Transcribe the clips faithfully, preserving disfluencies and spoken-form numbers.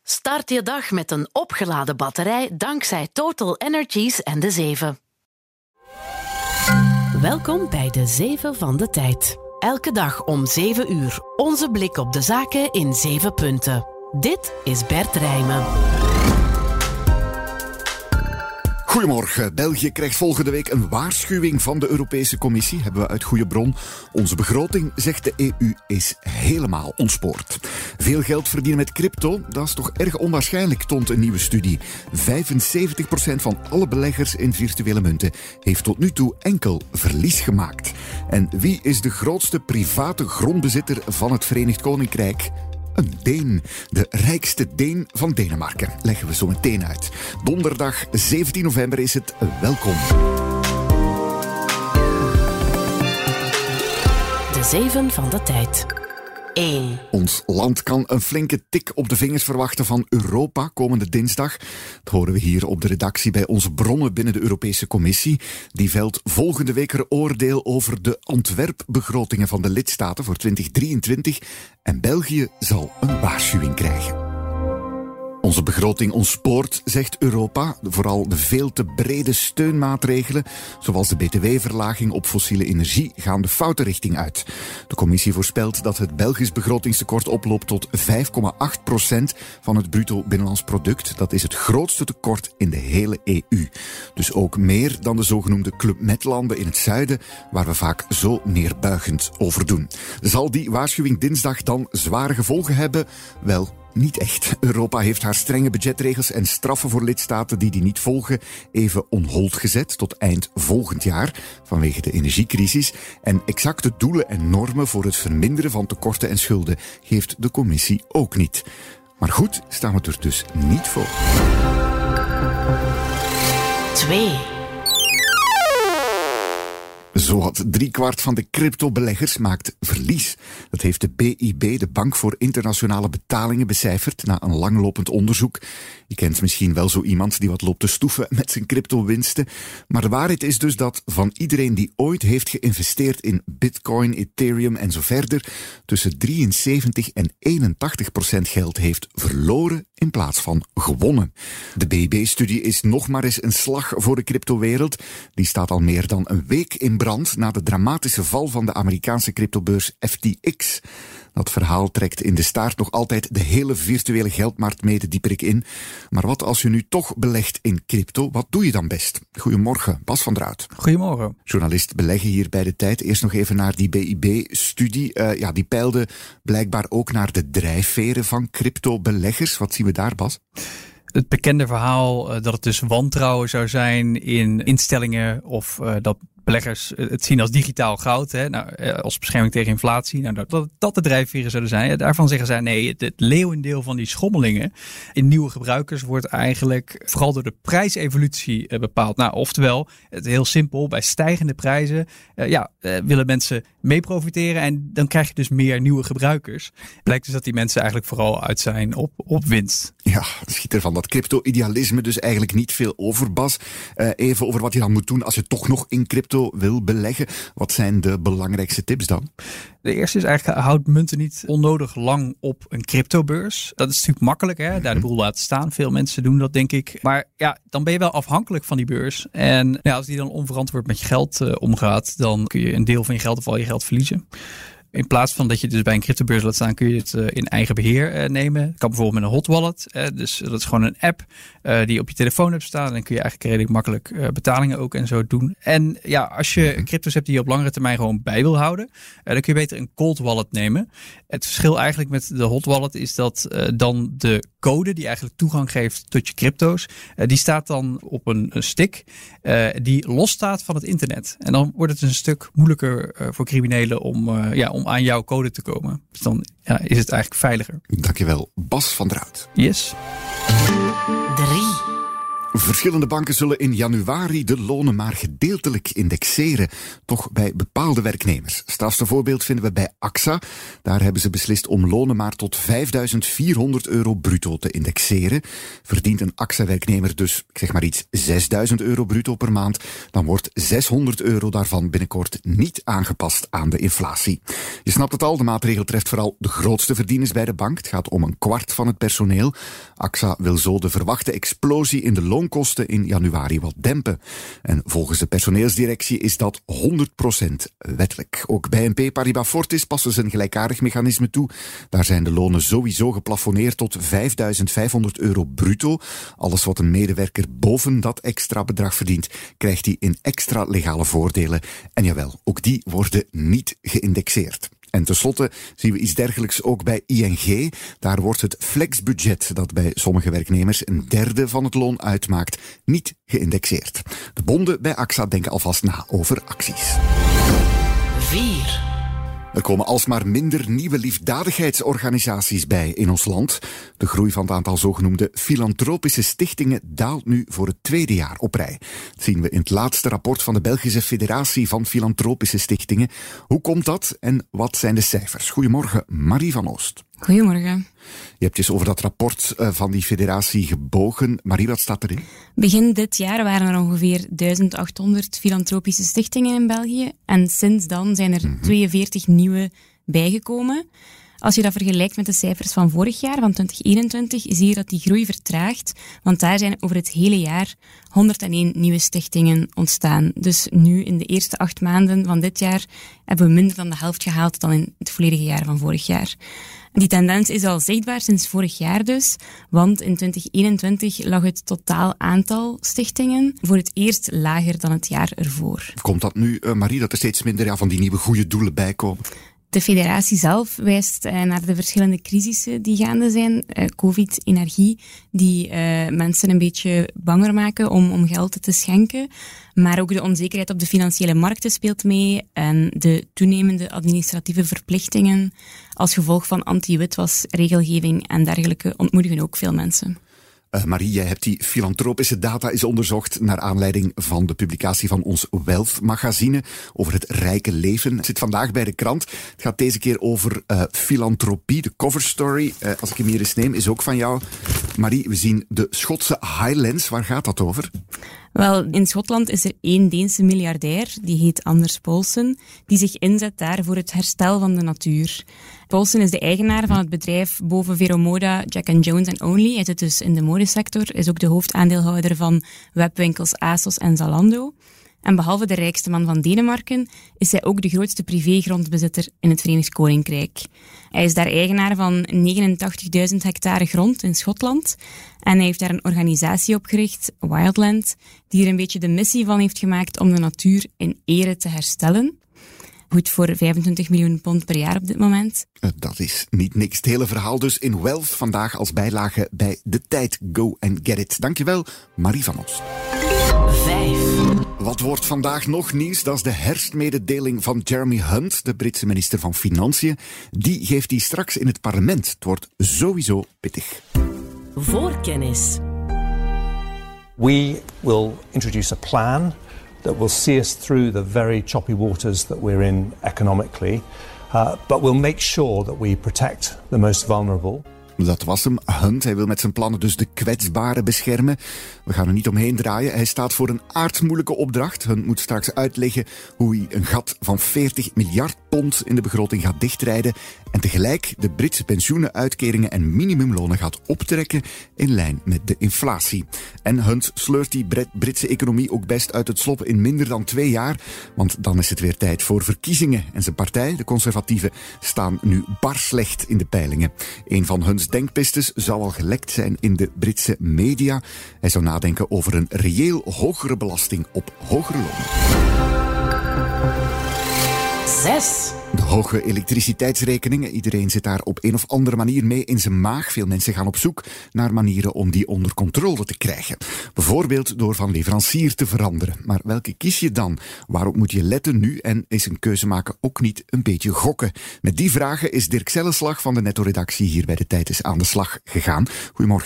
Start je dag met een opgeladen batterij dankzij Total Energies en de zeven. Welkom bij de zeven van de tijd. Elke dag om zeven uur. Onze blik op de zaken in zeven punten. Dit is Bert Rijmen. Goedemorgen. België krijgt volgende week een waarschuwing van de Europese Commissie. Hebben we uit goede bron. Onze begroting, zegt de E U, is helemaal ontspoord. Veel geld verdienen met crypto, dat is toch erg onwaarschijnlijk, toont een nieuwe studie. vijfenzeventig procent van alle beleggers in virtuele munten heeft tot nu toe enkel verlies gemaakt. En wie is de grootste private grondbezitter van het Verenigd Koninkrijk? Een Deen. De rijkste Deen van Denemarken. Leggen we zo meteen uit. Donderdag zeventien november is het. Welkom. De zeven van de tijd. één. Ons land kan een flinke tik op de vingers verwachten van Europa komende dinsdag. Dat horen we hier op de redactie bij onze bronnen binnen de Europese Commissie. Die velt volgende week een oordeel over de ontwerpbegrotingen van de lidstaten voor twintig drieëntwintig. En België zal een waarschuwing krijgen. Onze begroting ontspoort, zegt Europa. Vooral de veel te brede steunmaatregelen, zoals de B T W-verlaging op fossiele energie, gaan de foute richting uit. De commissie voorspelt dat het Belgisch begrotingstekort oploopt tot vijf komma acht procent van het bruto binnenlands product. Dat is het grootste tekort in de hele E U. Dus ook meer dan de zogenoemde Club Med-landen in het zuiden, waar we vaak zo neerbuigend over doen. Zal die waarschuwing dinsdag dan zware gevolgen hebben? Wel, niet echt. Europa heeft haar strenge budgetregels en straffen voor lidstaten die die niet volgen even on hold gezet tot eind volgend jaar vanwege de energiecrisis. En exacte doelen en normen voor het verminderen van tekorten en schulden geeft de commissie ook niet. Maar goed, staan we er dus niet voor. twee. Zowat driekwart van de cryptobeleggers maakt verlies. Dat heeft de B I B, de Bank voor Internationale Betalingen, becijferd na een langlopend onderzoek. Je kent misschien wel zo iemand die wat loopt te stoeven met zijn cryptowinsten. Maar de waarheid is dus dat van iedereen die ooit heeft geïnvesteerd in Bitcoin, Ethereum en zo verder, tussen drieënzeventig en eenentachtig procent geld heeft verloren in plaats van gewonnen. De B I B-studie is nog maar eens een slag voor de cryptowereld. Die staat al meer dan een week in brand na de dramatische val van de Amerikaanse cryptobeurs F T X. Dat verhaal trekt in de staart nog altijd de hele virtuele geldmarkt mee, de dieper ik in. Maar wat als je nu toch belegt in crypto, wat doe je dan best? Goedemorgen, Bas van Draut. Goedemorgen. Journalist beleggen hier bij de Tijd. Eerst nog even naar die B I B-studie. Uh, ja, die peilde blijkbaar ook naar de drijfveren van crypto-beleggers. Wat zien we daar, Bas? Het bekende verhaal uh, dat het dus wantrouwen zou zijn in instellingen of uh, dat beleggers het zien als digitaal goud, hè, nou, als bescherming tegen inflatie. Nou, dat, dat de drijfveren zouden zijn. Daarvan zeggen zij nee, het, het leeuwendeel van die schommelingen in nieuwe gebruikers wordt eigenlijk vooral door de prijsevolutie uh, bepaald. Nou, oftewel, het heel simpel, bij stijgende prijzen uh, ja, uh, willen mensen mee profiteren en dan krijg je dus meer nieuwe gebruikers. Blijkt dus dat die mensen eigenlijk vooral uit zijn op, op winst. Ja, schiet er van dat crypto-idealisme dus eigenlijk niet veel over, Bas. Uh, even over wat je dan moet doen als je toch nog in crypto wil beleggen. Wat zijn de belangrijkste tips dan? De eerste is eigenlijk, houd munten niet onnodig lang op een cryptobeurs. Dat is natuurlijk makkelijk, hè? Daar de boel laten staan. Veel mensen doen dat, denk ik. Maar ja, dan ben je wel afhankelijk van die beurs. En ja, als die dan onverantwoord met je geld uh, omgaat, dan kun je een deel van je geld of al je geld verliezen. In plaats van dat je dus bij een cryptobeurs laat staan, kun je het uh, in eigen beheer uh, nemen. Dat kan bijvoorbeeld met een hot wallet. Uh, dus dat is gewoon een app uh, die je op je telefoon hebt staan. En dan kun je eigenlijk redelijk makkelijk uh, betalingen ook en zo doen. En ja, als je crypto's hebt die je op langere termijn gewoon bij wil houden, uh, dan kun je beter een cold wallet nemen. Het verschil eigenlijk met de hot wallet is dat uh, dan de code die eigenlijk toegang geeft tot je crypto's, uh, die staat dan op een, een stick uh, die losstaat van het internet. En dan wordt het een stuk moeilijker uh, voor criminelen om, uh, ja, om aan jouw code te komen. Dus dan ja, is het eigenlijk veiliger. Dankjewel, Bas van Draut. Yes. drie. Verschillende banken zullen in januari de lonen maar gedeeltelijk indexeren, toch bij bepaalde werknemers. Strafste voorbeeld vinden we bij A X A. Daar hebben ze beslist om lonen maar tot vijfduizend vierhonderd euro bruto te indexeren. Verdient een A X A-werknemer dus, ik zeg maar iets, zesduizend euro bruto per maand, dan wordt zeshonderd euro daarvan binnenkort niet aangepast aan de inflatie. Je snapt het al, de maatregel treft vooral de grootste verdieners bij de bank. Het gaat om een kwart van het personeel. A X A wil zo de verwachte explosie in de loon kosten in januari wat dempen. En volgens de personeelsdirectie is dat honderd procent wettelijk. Ook bij B N P Paribas Fortis passen ze een gelijkaardig mechanisme toe. Daar zijn de lonen sowieso geplafonneerd tot vijfduizend vijfhonderd euro bruto. Alles wat een medewerker boven dat extra bedrag verdient, krijgt hij in extra legale voordelen. En jawel, ook die worden niet geïndexeerd. En tenslotte zien we iets dergelijks ook bij I N G. Daar wordt het flexbudget, dat bij sommige werknemers een derde van het loon uitmaakt, niet geïndexeerd. De bonden bij A X A denken alvast na over acties. vier. Er komen alsmaar minder nieuwe liefdadigheidsorganisaties bij in ons land. De groei van het aantal zogenoemde filantropische stichtingen daalt nu voor het tweede jaar op rij. Dat zien we in het laatste rapport van de Belgische Federatie van Filantropische Stichtingen. Hoe komt dat en wat zijn de cijfers? Goedemorgen, Marie van Oost. Goedemorgen. Je hebt dus over dat rapport van die federatie gebogen. Marie, wat staat erin? Begin dit jaar waren er ongeveer duizend achthonderd filantropische stichtingen in België. En sinds dan zijn er mm-hmm. tweeënveertig nieuwe bijgekomen. Als je dat vergelijkt met de cijfers van vorig jaar, van twintig eenentwintig, zie je dat die groei vertraagt. Want daar zijn over het hele jaar honderdéén nieuwe stichtingen ontstaan. Dus nu, in de eerste acht maanden van dit jaar, hebben we minder dan de helft gehaald dan in het volledige jaar van vorig jaar. Die tendens is al zichtbaar sinds vorig jaar dus, want in twintig eenentwintig lag het totaal aantal stichtingen voor het eerst lager dan het jaar ervoor. Komt dat nu, uh, Marie, dat er steeds minder ja, van die nieuwe goede doelen bij komen? De federatie zelf wijst uh, naar de verschillende crisissen die gaande zijn. Uh, Covid, energie, die uh, mensen een beetje banger maken om, om geld te schenken. Maar ook de onzekerheid op de financiële markten speelt mee en de toenemende administratieve verplichtingen als gevolg van anti-witwasregelgeving en dergelijke ontmoedigen ook veel mensen. Uh, Marie, jij hebt die filantropische data eens onderzocht naar aanleiding van de publicatie van ons Wealth-magazine over het rijke leven. Het zit vandaag bij de krant. Het gaat deze keer over uh, filantropie. De cover story, uh, als ik hem hier eens neem, is ook van jou. Marie, we zien de Schotse Highlands. Waar gaat dat over? Wel, in Schotland is er één Deense miljardair, die heet Anders Poulsen, die zich inzet daar voor het herstel van de natuur. Poulsen is de eigenaar van het bedrijf boven Vero Moda, Jack and Jones en Only. Hij zit dus in de modesector, is ook de hoofdaandeelhouder van webwinkels ASOS en Zalando. En behalve de rijkste man van Denemarken is hij ook de grootste privégrondbezitter in het Verenigd Koninkrijk. Hij is daar eigenaar van negenentachtigduizend hectare grond in Schotland. En hij heeft daar een organisatie opgericht, Wildland, die er een beetje de missie van heeft gemaakt om de natuur in ere te herstellen. Goed voor vijfentwintig miljoen pond per jaar op dit moment. Dat is niet niks. Het hele verhaal dus in Wealth vandaag als bijlage bij De Tijd. Go and get it. Dankjewel, Marie van Oost. vijf. Wat wordt vandaag nog nieuws? Dat is de herfstmededeling van Jeremy Hunt, de Britse minister van Financiën. Die geeft die straks in het parlement. Het wordt sowieso pittig. Voorkennis. We will introduce a plan that will see us through the very choppy waters that we're in economically, uh, but we'll make sure that we protect the most vulnerable. Dat was hem, Hunt. Hij wil met zijn plannen dus de kwetsbaren beschermen. We gaan er niet omheen draaien. Hij staat voor een aardmoeilijke opdracht. Hunt moet straks uitleggen hoe hij een gat van veertig miljard pond in de begroting gaat dichtrijden en tegelijk de Britse pensioenen, uitkeringen en minimumlonen gaat optrekken in lijn met de inflatie. En Hunt sleurt die Britse economie ook best uit het slop in minder dan twee jaar, want dan is het weer tijd voor verkiezingen. En zijn partij, de Conservatieven, staan nu bar slecht in de peilingen. Een van Hunts denkpistes zou al gelekt zijn in de Britse media. Hij zou nadenken over een reëel hogere belasting op hogere lonen. Zes. De hoge elektriciteitsrekeningen. Iedereen zit daar op een of andere manier mee in zijn maag. Veel mensen gaan op zoek naar manieren om die onder controle te krijgen. Bijvoorbeeld door van leverancier te veranderen. Maar welke kies je dan? Waarop moet je letten nu? En is een keuze maken ook niet een beetje gokken? Met die vragen is Dirk Zellenslag van de Netto-redactie hier bij De Tijd is aan de slag gegaan. Goedemorgen, Dirk.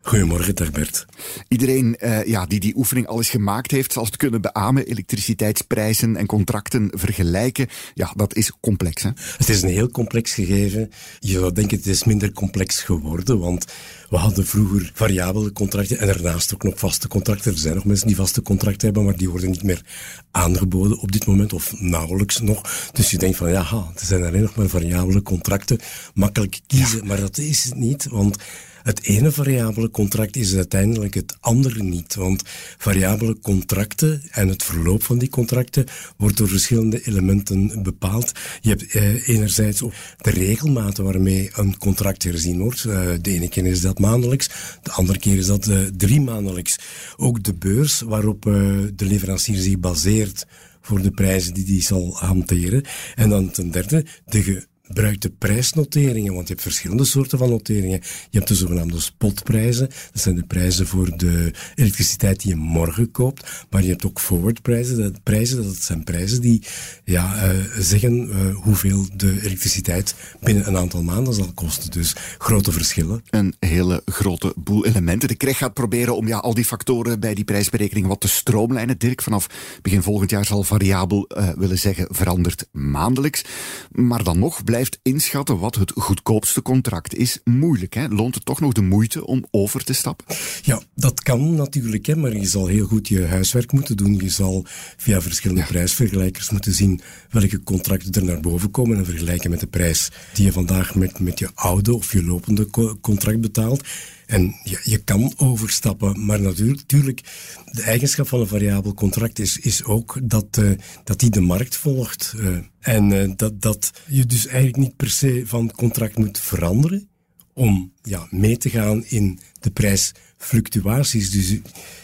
Goedemorgen, dag Bert. Iedereen uh, ja, die die oefening al eens gemaakt heeft, zal het kunnen beamen. Elektriciteitsprijzen en contracten vergelijken. Ja, dat is complex, hè? Het is een heel complex gegeven. Je zou denken, het is minder complex geworden, want we hadden vroeger variabele contracten en daarnaast ook nog vaste contracten. Er zijn nog mensen die vaste contracten hebben, maar die worden niet meer aangeboden op dit moment, of nauwelijks nog. Dus je denkt van, ja, er zijn alleen nog maar variabele contracten. Makkelijk kiezen, ja. Maar dat is het niet, want het ene variabele contract is uiteindelijk het andere niet. Want variabele contracten en het verloop van die contracten wordt door verschillende elementen bepaald. Je hebt eh, enerzijds de regelmaten waarmee een contract herzien wordt. Uh, de ene keer is dat maandelijks, de andere keer is dat uh, drie maandelijks. Ook de beurs waarop uh, de leverancier zich baseert voor de prijzen die die zal hanteren. En dan ten derde, de ge gebruikte prijsnoteringen, want je hebt verschillende soorten van noteringen. Je hebt de zogenaamde spotprijzen, dat zijn de prijzen voor de elektriciteit die je morgen koopt, maar je hebt ook forwardprijzen, dat, prijzen, dat zijn prijzen die ja, uh, zeggen uh, hoeveel de elektriciteit binnen een aantal maanden zal kosten. Dus grote verschillen. Een hele grote boel elementen. De Kreg gaat proberen om ja, al die factoren bij die prijsberekening wat te stroomlijnen. Dirk, vanaf begin volgend jaar zal variabel uh, willen zeggen veranderd maandelijks. Maar dan nog blijft inschatten wat het goedkoopste contract is moeilijk. Hè? Loont het toch nog de moeite om over te stappen? Ja, dat kan natuurlijk, hè, maar je zal heel goed je huiswerk moeten doen. Je zal via verschillende ja. prijsvergelijkers moeten zien welke contracten er naar boven komen en vergelijken met de prijs die je vandaag met, met je oude of je lopende co- contract betaalt. En ja, je kan overstappen, maar natuurlijk, de eigenschap van een variabel contract is, is ook dat, uh, dat die de markt volgt. Uh, en uh, dat, dat je dus eigenlijk niet per se van contract moet veranderen om ja, mee te gaan in de prijsfluctuaties. Dus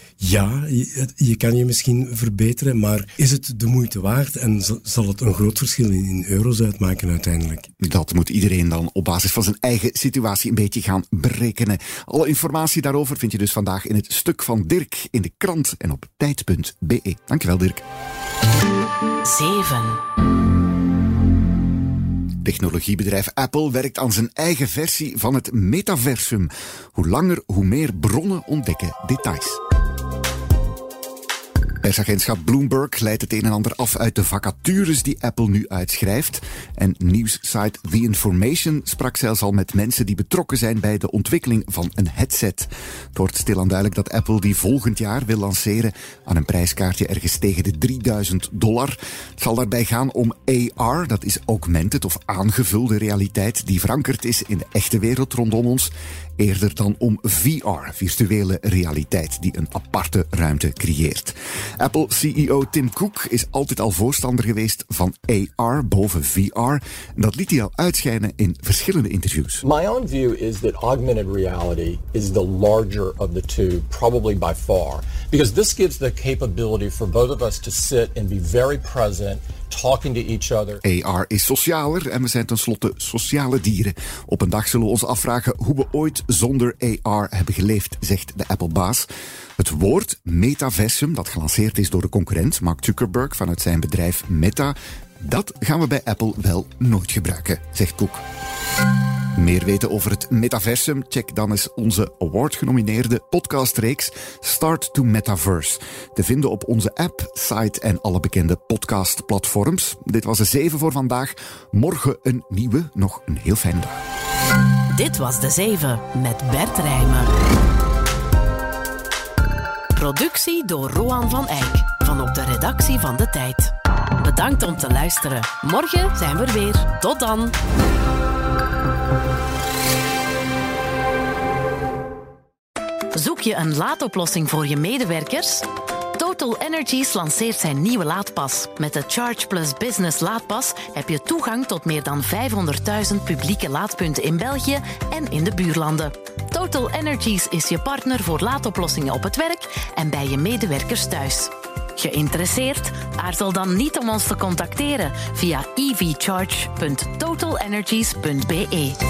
ja, je, je kan je misschien verbeteren, maar is het de moeite waard en zal het een groot verschil in, in euro's uitmaken uiteindelijk? Dat moet iedereen dan op basis van zijn eigen situatie een beetje gaan berekenen. Alle informatie daarover vind je dus vandaag in het stuk van Dirk in de krant en op tijd punt b e. Dankjewel, Dirk. zeven. Technologiebedrijf Apple werkt aan zijn eigen versie van het metaversum. Hoe langer, hoe meer bronnen ontdekken details. Persagentschap Bloomberg leidt het een en ander af uit de vacatures die Apple nu uitschrijft. En nieuwssite The Information sprak zelfs al met mensen die betrokken zijn bij de ontwikkeling van een headset. Het wordt stilaan duidelijk dat Apple die volgend jaar wil lanceren aan een prijskaartje ergens tegen de drieduizend dollar. Het zal daarbij gaan om A R, dat is augmented of aangevulde realiteit die verankerd is in de echte wereld rondom ons. Eerder dan om V R, virtuele realiteit, die een aparte ruimte creëert. Apple-C E O Tim Cook is altijd al voorstander geweest van A R boven V R. En dat liet hij al uitschijnen in verschillende interviews. My own view is that augmented reality is the larger of the two, probably by far. Because this gives the capability for both of us to sit and be very present, talking to each other. A R is socialer en we zijn tenslotte sociale dieren. Op een dag zullen we ons afvragen hoe we ooit zonder A R hebben geleefd, zegt de Apple-baas. Het woord metaversum, dat gelanceerd is door de concurrent Mark Zuckerberg vanuit zijn bedrijf Meta, dat gaan we bij Apple wel nooit gebruiken, zegt Cook. Meer weten over het metaversum? Check dan eens onze award-genomineerde podcastreeks Start to Metaverse. Te vinden op onze app, site en alle bekende podcastplatforms. Dit was de zeven voor vandaag. Morgen een nieuwe. Nog een heel fijne dag. Dit was de zeven met Bert Rijmen. Productie door Roan van Eyck van op de redactie van De Tijd. Bedankt om te luisteren. Morgen zijn we er weer. Tot dan. Zoek je een laadoplossing voor je medewerkers? Total Energies lanceert zijn nieuwe laadpas. Met de Charge Plus Business laadpas heb je toegang tot meer dan vijfhonderdduizend publieke laadpunten in België en in de buurlanden. Total Energies is je partner voor laadoplossingen op het werk en bij je medewerkers thuis. Geïnteresseerd? Aarzel dan niet om ons te contacteren via e v charge punt total energies punt b e.